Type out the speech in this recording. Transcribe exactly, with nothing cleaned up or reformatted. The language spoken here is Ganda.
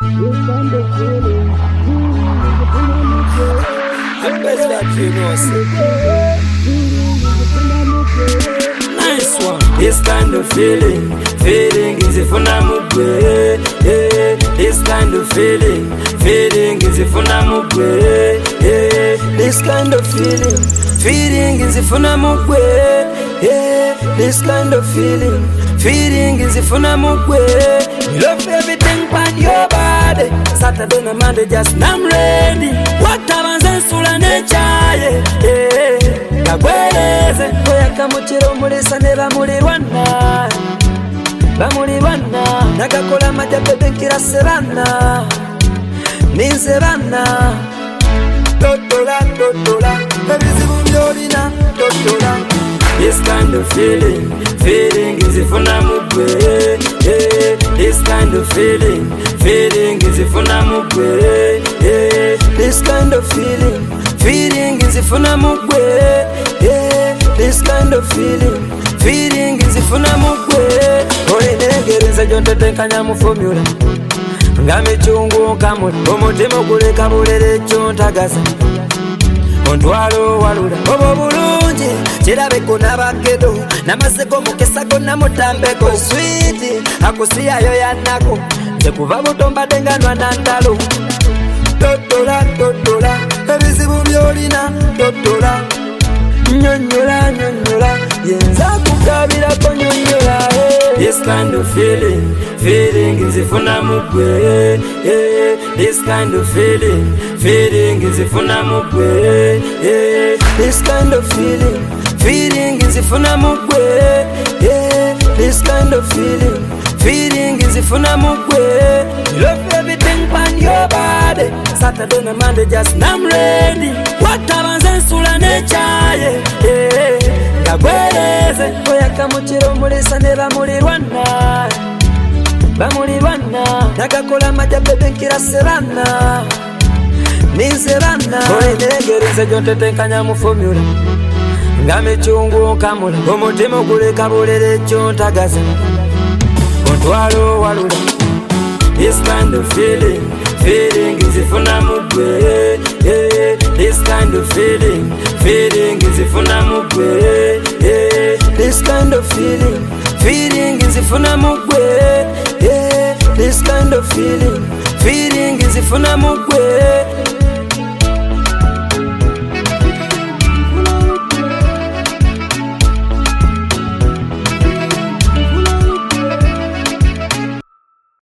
best that you know, see. Nice one. This kind of feeling, feeling is if I'm away. Yeah, this kind of feeling, feeling is if I'm away. Yeah, this kind of feeling, feeling is if I'm away. Yeah, this kind of feeling, feeling is if I'm away. Love everything but your body. Saturday and Monday just I'm ready. What happens in Sula nature? Yeah, Kagweleze. Koya kamuchiro mulisa ne bamulirwana. Bamulirwana. Nagakola majabe nkira serana. Ninserana. Totola, totola. Ebizibu byolina, totola. This kind of feeling, feeling is if I'm away. Yeah, this kind of feeling, feeling is if I'm away. Yeah, this kind of feeling, feeling is if I'm away. Yeah, this kind of feeling, feeling is if I'm away. Holy negereza jonte tenkanya mu formula. Ngame chungu kamuli, omutemo kuleka bulere chontagaza. Ontwalo walula obo bulungi kirabe kona bakedo namaseko mukesa kona mutambeko sweet akusiyayo yanako nzekuva butomba denganwa nantalo totola totola ebizibu byolina totola nyonyola nyonyola yenza kukabira konyonyola. This kind of feeling, feeling is if I'm away. Yeah, this kind of feeling, feeling is if I'm away. Yeah, this kind of feeling, feeling is if I'm away. Yeah, this kind of feeling, feeling is if I'm away. Love everything on your body. Saturday and Monday just I'm ready. What happens in Sula nature? Yeah, Kagweleze. Koya kamuchiro mulisa ne bamulirwana. Bamulirwana. Nagakola majabe nkira serana. Ninserana. Koya negereza jonte tenkanya mu formula. Ngame chungu kamula. Omutemo kuleka bulere chontagaza. Ontwalo walula. This kind of feeling, feeling is if I'm away. Yeah, this kind of feeling, feeling is if I'm away. Yeah, this kind of feeling, feeling is if I'm away. Yeah, this kind of feeling, feeling is if I'm away.